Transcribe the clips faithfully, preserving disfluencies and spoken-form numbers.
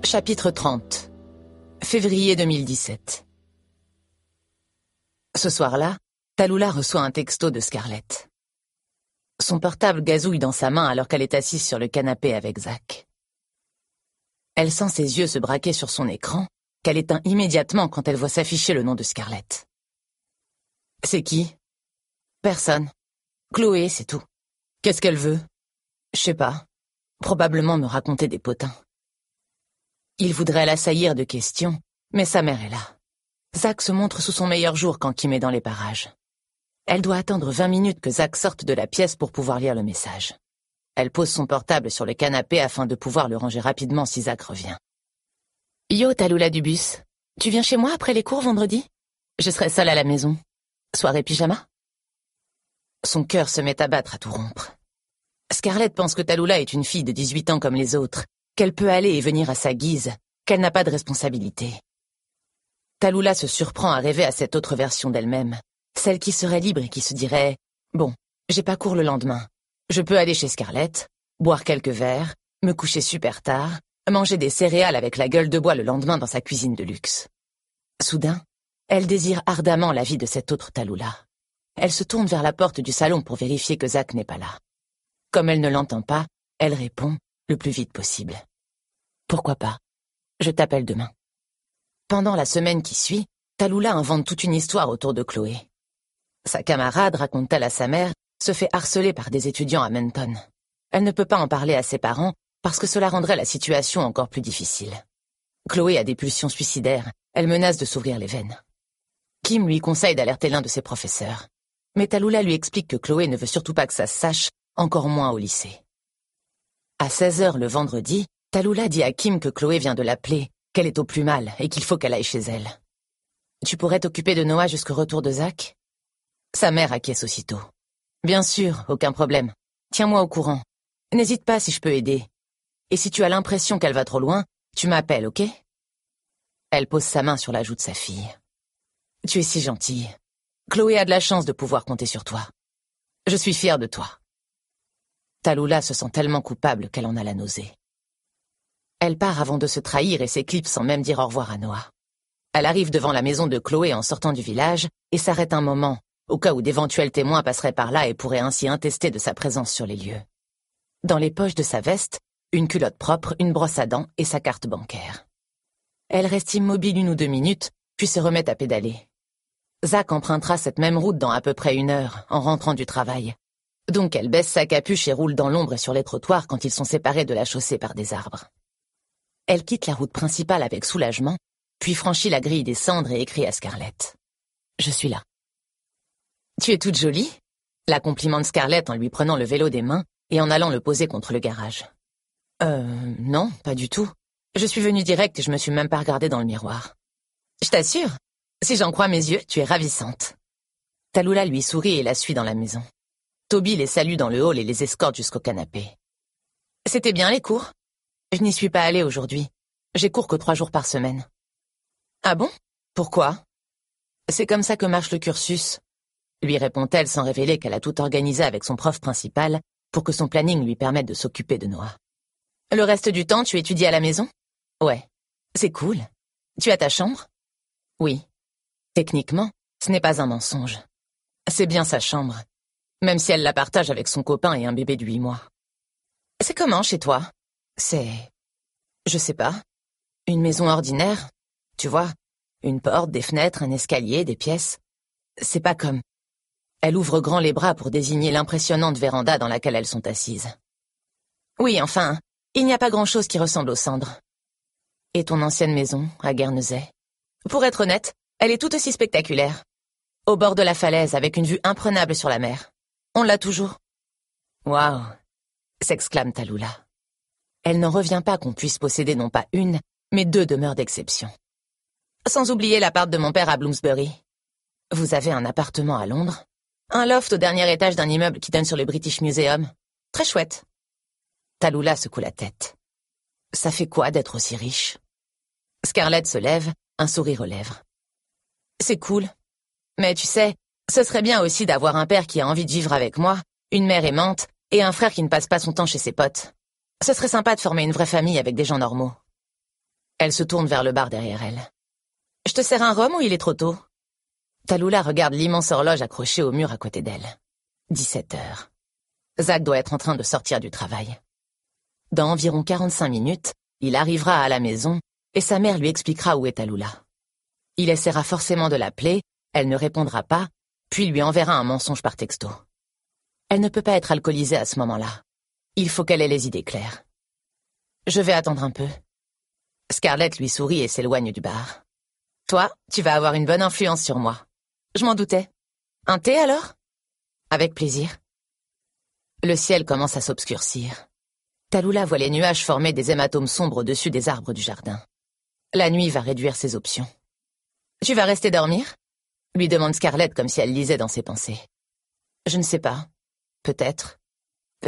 Chapitre trente. Février deux mille dix-sept. Ce soir-là, Tallulah reçoit un texto de Scarlett. Son portable gazouille dans sa main alors qu'elle est assise sur le canapé avec Zach. Elle sent ses yeux se braquer sur son écran, qu'elle éteint immédiatement quand elle voit s'afficher le nom de Scarlett. C'est qui? Personne. Chloé, c'est tout. Qu'est-ce qu'elle veut? Je sais pas. Probablement me raconter des potins. Il voudrait l'assaillir de questions, mais sa mère est là. Zach se montre sous son meilleur jour quand Kim est dans les parages. Elle doit attendre vingt minutes que Zach sorte de la pièce pour pouvoir lire le message. Elle pose son portable sur le canapé afin de pouvoir le ranger rapidement si Zach revient. « Yo, Tallulah du bus. Tu viens chez moi après les cours vendredi? Je serai seule à la maison. Soirée pyjama ?» Son cœur se met à battre à tout rompre. Scarlett pense que Tallulah est une fille de dix-huit ans comme les autres, qu'elle peut aller et venir à sa guise, qu'elle n'a pas de responsabilité. Tallulah se surprend à rêver à cette autre version d'elle-même, celle qui serait libre et qui se dirait « Bon, j'ai pas cours le lendemain. Je peux aller chez Scarlett, boire quelques verres, me coucher super tard, manger des céréales avec la gueule de bois le lendemain dans sa cuisine de luxe. » Soudain, elle désire ardemment la vie de cette autre Tallulah. Elle se tourne vers la porte du salon pour vérifier que Zach n'est pas là. Comme elle ne l'entend pas, elle répond le plus vite possible. « Pourquoi pas? Je t'appelle demain. » Pendant la semaine qui suit, Tallulah invente toute une histoire autour de Chloé. Sa camarade, raconte-t-elle à sa mère, se fait harceler par des étudiants à Menton. Elle ne peut pas en parler à ses parents parce que cela rendrait la situation encore plus difficile. Chloé a des pulsions suicidaires, elle menace de s'ouvrir les veines. Kim lui conseille d'alerter l'un de ses professeurs. Mais Tallulah lui explique que Chloé ne veut surtout pas que ça se sache, encore moins au lycée. À seize heures le vendredi, Tallulah dit à Kim que Chloé vient de l'appeler, qu'elle est au plus mal et qu'il faut qu'elle aille chez elle. « Tu pourrais t'occuper de Noah jusqu'au retour de Zach ?» Sa mère acquiesce aussitôt. « Bien sûr, aucun problème. Tiens-moi au courant. N'hésite pas si je peux aider. Et si tu as l'impression qu'elle va trop loin, tu m'appelles, ok ?» Elle pose sa main sur la joue de sa fille. « Tu es si gentille. Chloé a de la chance de pouvoir compter sur toi. Je suis fière de toi. » Tallulah se sent tellement coupable qu'elle en a la nausée. Elle part avant de se trahir et s'éclipse sans même dire au revoir à Noah. Elle arrive devant la maison de Chloé en sortant du village et s'arrête un moment, au cas où d'éventuels témoins passeraient par là et pourraient ainsi attester de sa présence sur les lieux. Dans les poches de sa veste, une culotte propre, une brosse à dents et sa carte bancaire. Elle reste immobile une ou deux minutes, puis se remet à pédaler. Zach empruntera cette même route dans à peu près une heure, en rentrant du travail. Donc elle baisse sa capuche et roule dans l'ombre sur les trottoirs quand ils sont séparés de la chaussée par des arbres. Elle quitte la route principale avec soulagement, puis franchit la grille des cendres et écrit à Scarlett. « Je suis là. »« Tu es toute jolie ?» la complimente Scarlett en lui prenant le vélo des mains et en allant le poser contre le garage. « Euh, non, pas du tout. Je suis venue direct et je me suis même pas regardée dans le miroir. »« Je t'assure, si j'en crois mes yeux, tu es ravissante. » Tallulah lui sourit et la suit dans la maison. Toby les salue dans le hall et les escorte jusqu'au canapé. « C'était bien les cours? Je n'y suis pas allée aujourd'hui. J'ai cours que trois jours par semaine. »« Ah bon? Pourquoi? »« C'est comme ça que marche le cursus, » lui répond-elle sans révéler qu'elle a tout organisé avec son prof principal pour que son planning lui permette de s'occuper de Noah. « Le reste du temps, tu étudies à la maison? »« Ouais. C'est cool. Tu as ta chambre? »« Oui. Techniquement, ce n'est pas un mensonge. C'est bien sa chambre, même si elle la partage avec son copain et un bébé de huit mois. »« C'est comment chez toi? » C'est... je sais pas. Une maison ordinaire, tu vois. Une porte, des fenêtres, un escalier, des pièces. C'est pas comme... Elle ouvre grand les bras pour désigner l'impressionnante véranda dans laquelle elles sont assises. Oui, enfin, il n'y a pas grand-chose qui ressemble aux cendres. Et ton ancienne maison, à Guernesey? Pour être honnête, elle est tout aussi spectaculaire. Au bord de la falaise, avec une vue imprenable sur la mer. On l'a toujours. Waouh! S'exclame Tallulah. Elle n'en revient pas qu'on puisse posséder non pas une, mais deux demeures d'exception. Sans oublier l'appart de mon père à Bloomsbury. Vous avez un appartement à Londres? Un loft au dernier étage d'un immeuble qui donne sur le British Museum. Très chouette. Tallulah secoue la tête. Ça fait quoi d'être aussi riche? Scarlett se lève, un sourire aux lèvres. C'est cool. Mais tu sais, ce serait bien aussi d'avoir un père qui a envie de vivre avec moi, une mère aimante et un frère qui ne passe pas son temps chez ses potes. Ce serait sympa de former une vraie famille avec des gens normaux. Elle se tourne vers le bar derrière elle. « Je te sers un rhum ou il est trop tôt ?» Tallulah regarde l'immense horloge accrochée au mur à côté d'elle. dix-sept heures. Zach doit être en train de sortir du travail. Dans environ quarante-cinq minutes, il arrivera à la maison et sa mère lui expliquera où est Tallulah. Il essaiera forcément de l'appeler, elle ne répondra pas, puis lui enverra un mensonge par texto. Elle ne peut pas être alcoolisée à ce moment-là. Il faut qu'elle ait les idées claires. Je vais attendre un peu. Scarlett lui sourit et s'éloigne du bar. Toi, tu vas avoir une bonne influence sur moi. Je m'en doutais. Un thé alors ? Avec plaisir. Le ciel commence à s'obscurcir. Tallulah voit les nuages former des hématomes sombres au-dessus des arbres du jardin. La nuit va réduire ses options. Tu vas rester dormir ? Lui demande Scarlett comme si elle lisait dans ses pensées. Je ne sais pas. Peut-être. Peut-être ?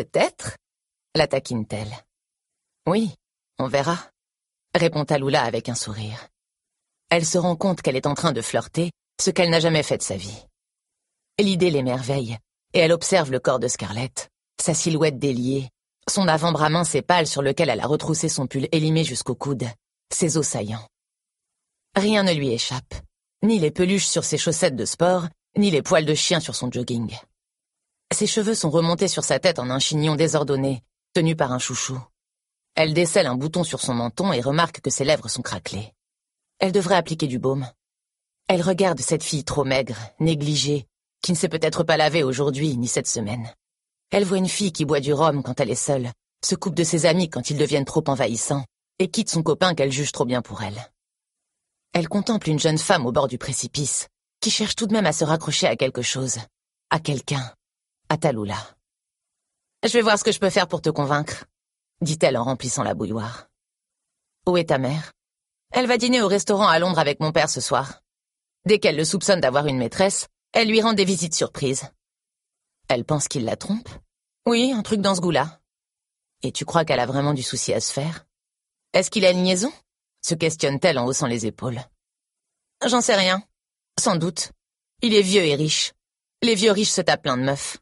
La taquine-t-elle. Oui, on verra, répond Tallulah avec un sourire. Elle se rend compte qu'elle est en train de flirter, ce qu'elle n'a jamais fait de sa vie. L'idée l'émerveille, et elle observe le corps de Scarlett, sa silhouette déliée, son avant-bras mince et pâle sur lequel elle a retroussé son pull élimé jusqu'au coude, ses os saillants. Rien ne lui échappe, ni les peluches sur ses chaussettes de sport, ni les poils de chien sur son jogging. Ses cheveux sont remontés sur sa tête en un chignon désordonné, tenu par un chouchou. Elle décèle un bouton sur son menton et remarque que ses lèvres sont craquelées. Elle devrait appliquer du baume. Elle regarde cette fille trop maigre, négligée, qui ne s'est peut-être pas lavée aujourd'hui ni cette semaine. Elle voit une fille qui boit du rhum quand elle est seule, se coupe de ses amis quand ils deviennent trop envahissants, et quitte son copain qu'elle juge trop bien pour elle. Elle contemple une jeune femme au bord du précipice, qui cherche tout de même à se raccrocher à quelque chose, à quelqu'un, à Tallulah. « Je vais voir ce que je peux faire pour te convaincre », dit-elle en remplissant la bouilloire. « Où est ta mère ? Elle va dîner au restaurant à Londres avec mon père ce soir. Dès qu'elle le soupçonne d'avoir une maîtresse, elle lui rend des visites surprises. Elle pense qu'il la trompe ? Oui, un truc dans ce goût-là. Et tu crois qu'elle a vraiment du souci à se faire ? Est-ce qu'il a une liaison ? Se questionne-t-elle en haussant les épaules. J'en sais rien. Sans doute. Il est vieux et riche. Les vieux riches se tapent plein de meufs.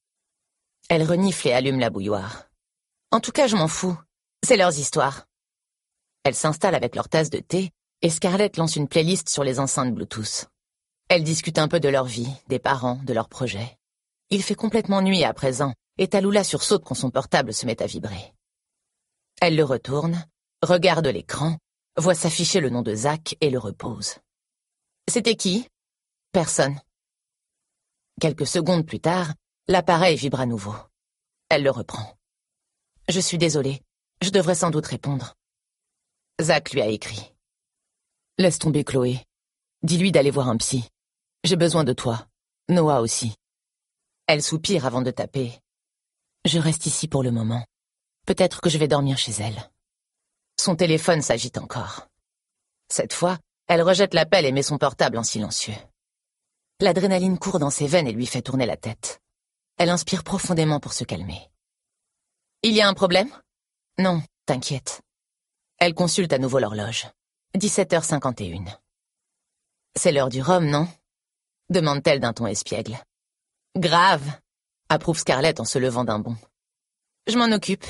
Elle renifle et allume la bouilloire. En tout cas, je m'en fous. C'est leurs histoires. Elle s'installe avec leur tasse de thé et Scarlett lance une playlist sur les enceintes Bluetooth. Elles discutent un peu de leur vie, des parents, de leurs projets. Il fait complètement nuit à présent et Tallulah sursaute quand son portable se met à vibrer. Elle le retourne, regarde l'écran, voit s'afficher le nom de Zach et le repose. C'était qui ? Personne. Quelques secondes plus tard, l'appareil vibre à nouveau. Elle le reprend. Je suis désolée, je devrais sans doute répondre. Zach lui a écrit. Laisse tomber Chloé. Dis-lui d'aller voir un psy. J'ai besoin de toi. Noah aussi. Elle soupire avant de taper. Je reste ici pour le moment. Peut-être que je vais dormir chez elle. Son téléphone s'agite encore. Cette fois, elle rejette l'appel et met son portable en silencieux. L'adrénaline court dans ses veines et lui fait tourner la tête. Elle inspire profondément pour se calmer. Il y a un problème ? Non, t'inquiète. Elle consulte à nouveau l'horloge. dix-sept heures cinquante et une. C'est l'heure du rhum, non ? Demande-t-elle d'un ton espiègle. Grave, approuve Scarlett en se levant d'un bond. Je m'en occupe.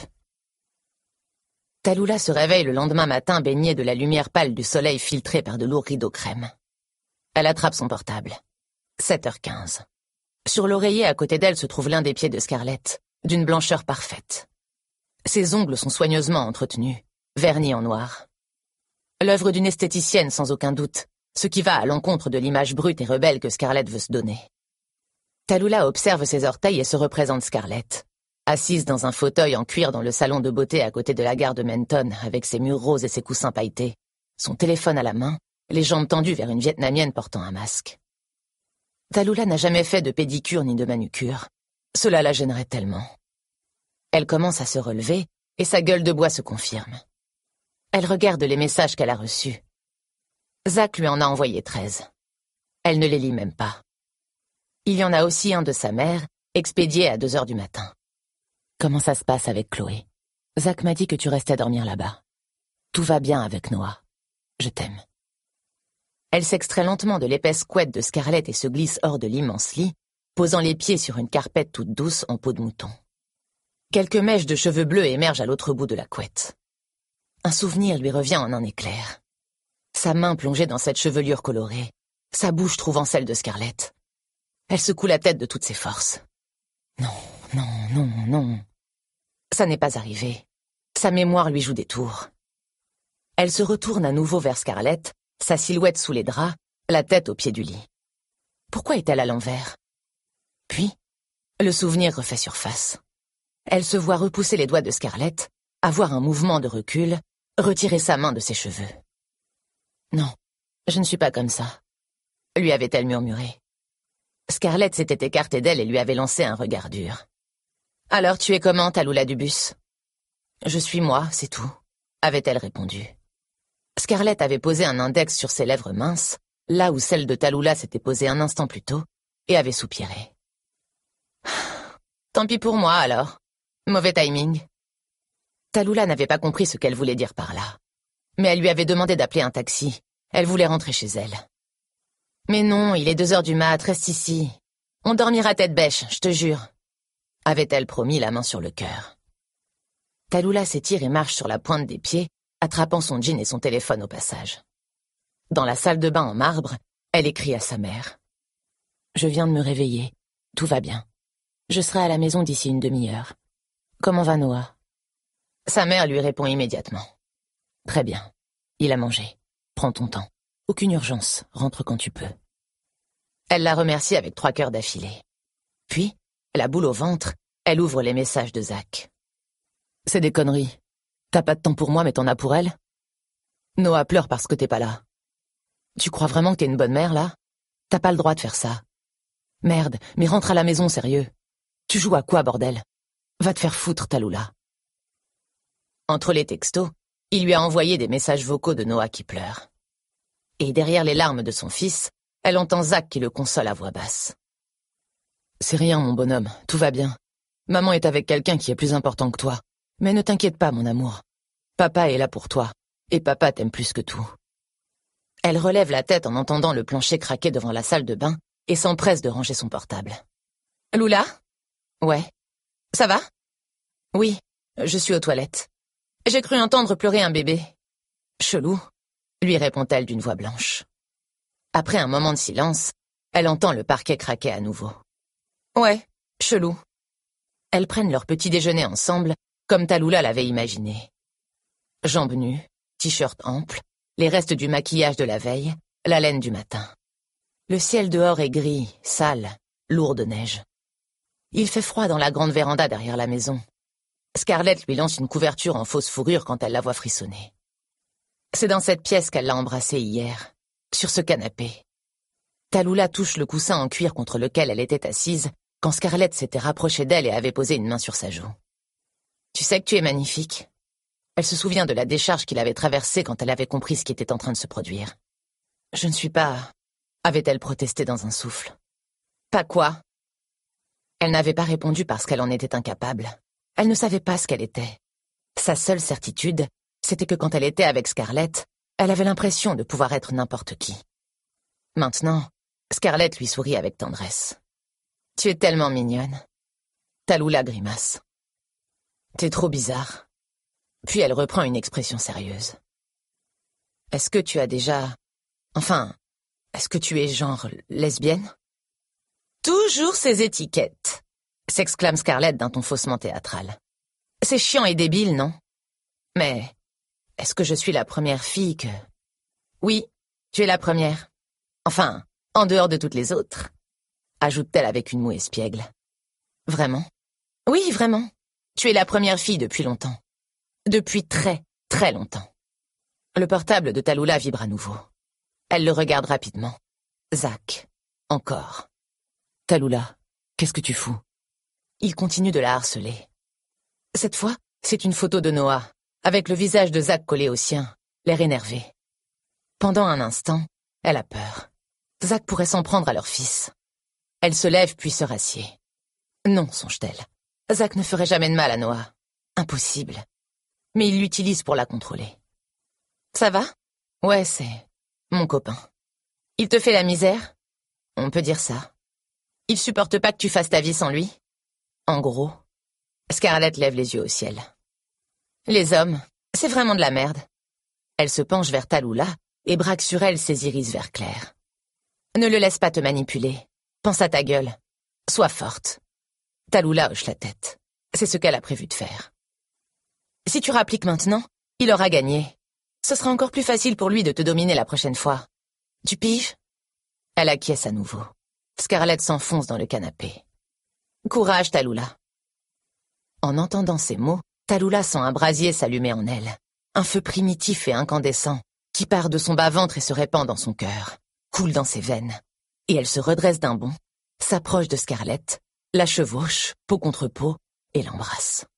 Tallulah se réveille le lendemain matin baignée de la lumière pâle du soleil filtrée par de lourds rideaux crème. Elle attrape son portable. sept heures quinze. Sur l'oreiller à côté d'elle se trouve l'un des pieds de Scarlett, d'une blancheur parfaite. Ses ongles sont soigneusement entretenus, vernis en noir. L'œuvre d'une esthéticienne sans aucun doute, ce qui va à l'encontre de l'image brute et rebelle que Scarlett veut se donner. Tallulah observe ses orteils et se représente Scarlett, assise dans un fauteuil en cuir dans le salon de beauté à côté de la gare de Menton, avec ses murs roses et ses coussins pailletés, son téléphone à la main, les jambes tendues vers une Vietnamienne portant un masque. Tallulah n'a jamais fait de pédicure ni de manucure. Cela la gênerait tellement. Elle commence à se relever et sa gueule de bois se confirme. Elle regarde les messages qu'elle a reçus. Zach lui en a envoyé treize. Elle ne les lit même pas. Il y en a aussi un de sa mère, expédié à deux heures du matin. Comment ça se passe avec Chloé ? Zach m'a dit que tu restais dormir là-bas. Tout va bien avec Noah. Je t'aime. Elle s'extrait lentement de l'épaisse couette de Scarlett et se glisse hors de l'immense lit, posant les pieds sur une carpette toute douce en peau de mouton. Quelques mèches de cheveux bleus émergent à l'autre bout de la couette. Un souvenir lui revient en un éclair. Sa main plongée dans cette chevelure colorée, sa bouche trouvant celle de Scarlett. Elle secoue la tête de toutes ses forces. Non, non, non, non. Ça n'est pas arrivé. Sa mémoire lui joue des tours. Elle se retourne à nouveau vers Scarlett, sa silhouette sous les draps, la tête au pied du lit. Pourquoi est-elle à l'envers? Puis, le souvenir refait surface. Elle se voit repousser les doigts de Scarlett, avoir un mouvement de recul, retirer sa main de ses cheveux. Non, je ne suis pas comme ça, lui avait-elle murmuré. Scarlett s'était écartée d'elle et lui avait lancé un regard dur. Alors tu es comment, Tallulah du bus? Je suis moi, c'est tout, avait-elle répondu. Scarlett avait posé un index sur ses lèvres minces, là où celle de Tallulah s'était posée un instant plus tôt, et avait soupiré. Tant pis pour moi, alors. Mauvais timing. Tallulah n'avait pas compris ce qu'elle voulait dire par là. Mais elle lui avait demandé d'appeler un taxi. Elle voulait rentrer chez elle. Mais non, il est deux heures du mat, reste ici. On dormira tête bêche, je te jure. Avait-elle promis, la main sur le cœur. Tallulah s'étire et marche sur la pointe des pieds, attrapant son jean et son téléphone au passage. Dans la salle de bain en marbre, elle écrit à sa mère. « Je viens de me réveiller. Tout va bien. Je serai à la maison d'ici une demi-heure. Comment va Noah ?» Sa mère lui répond immédiatement. « Très bien. Il a mangé. Prends ton temps. Aucune urgence. Rentre quand tu peux. » Elle la remercie avec trois cœurs d'affilée. Puis, la boule au ventre, elle ouvre les messages de Zach. « C'est des conneries. T'as pas de temps pour moi, mais t'en as pour elle? Noah pleure parce que t'es pas là. Tu crois vraiment que t'es une bonne mère, là? T'as pas le droit de faire ça. Merde, mais rentre à la maison, sérieux. Tu joues à quoi, bordel? Va te faire foutre, Tallulah. » Entre les textos, il lui a envoyé des messages vocaux de Noah qui pleure. Et derrière les larmes de son fils, elle entend Zach qui le console à voix basse. « C'est rien, mon bonhomme, tout va bien. Maman est avec quelqu'un qui est plus important que toi. Mais ne t'inquiète pas, mon amour. Papa est là pour toi, et papa t'aime plus que tout. » Elle relève la tête en entendant le plancher craquer devant la salle de bain et s'empresse de ranger son portable. « Lula? Ouais. Ça va? Oui, je suis aux toilettes. J'ai cru entendre pleurer un bébé. Chelou, lui répond-elle d'une voix blanche. Après un moment de silence, elle entend le parquet craquer à nouveau. Ouais, chelou. Elles prennent leur petit déjeuner ensemble, comme Tallulah l'avait imaginé. Jambes nues, t-shirt ample, les restes du maquillage de la veille, la laine du matin. Le ciel dehors est gris, sale, lourd de neige. Il fait froid dans la grande véranda derrière la maison. Scarlett lui lance une couverture en fausse fourrure quand elle la voit frissonner. C'est dans cette pièce qu'elle l'a embrassée hier, sur ce canapé. Tallulah touche le coussin en cuir contre lequel elle était assise quand Scarlett s'était rapprochée d'elle et avait posé une main sur sa joue. « Tu sais que tu es magnifique. » Elle se souvient de la décharge qu'il avait traversée quand elle avait compris ce qui était en train de se produire. « Je ne suis pas... » avait-elle protesté dans un souffle. « Pas quoi ?» Elle n'avait pas répondu parce qu'elle en était incapable. Elle ne savait pas ce qu'elle était. Sa seule certitude, c'était que quand elle était avec Scarlett, elle avait l'impression de pouvoir être n'importe qui. Maintenant, Scarlett lui sourit avec tendresse. « Tu es tellement mignonne. » Tallulah grimace. « T'es trop bizarre. » Puis elle reprend une expression sérieuse. « Est-ce que tu as déjà... Enfin, est-ce que tu es genre lesbienne ?» Toujours ces étiquettes, s'exclame Scarlett d'un ton faussement théâtral. C'est chiant et débile, non? Mais est-ce que je suis la première fille que... Oui, tu es la première. Enfin, en dehors de toutes les autres, ajoute-t-elle avec une moue espiègle. Vraiment? Oui, vraiment. Tu es la première fille depuis longtemps. Depuis très, très longtemps. Le portable de Tallulah vibre à nouveau. Elle le regarde rapidement. Zach. Encore. Tallulah, qu'est-ce que tu fous? Il continue de la harceler. Cette fois, c'est une photo de Noah, avec le visage de Zach collé au sien, l'air énervé. Pendant un instant, elle a peur. Zach pourrait s'en prendre à leur fils. Elle se lève puis se rassied. Non, songe-t-elle. Zach ne ferait jamais de mal à Noah. Impossible. Mais il l'utilise pour la contrôler. Ça va? Ouais, c'est mon copain. Il te fait la misère? On peut dire ça. Il supporte pas que tu fasses ta vie sans lui? En gros. Scarlett lève les yeux au ciel. Les hommes, C'est vraiment de la merde. Elle se penche vers Tallulah et braque sur elle ses iris vert clair. Ne le laisse pas te manipuler. Pense à ta gueule. Sois forte. Tallulah hoche la tête. C'est ce qu'elle a prévu de faire. Si tu rappliques maintenant, il aura gagné. Ce sera encore plus facile pour lui de te dominer la prochaine fois. Tu piges? Elle acquiesce à nouveau. Scarlett s'enfonce dans le canapé. Courage, Tallulah. En entendant ces mots, Tallulah sent un brasier s'allumer en elle. Un feu primitif et incandescent qui part de son bas-ventre et se répand dans son cœur, coule dans ses veines. Et elle se redresse d'un bond, s'approche de Scarlett, la chevauche, peau contre peau, et l'embrasse.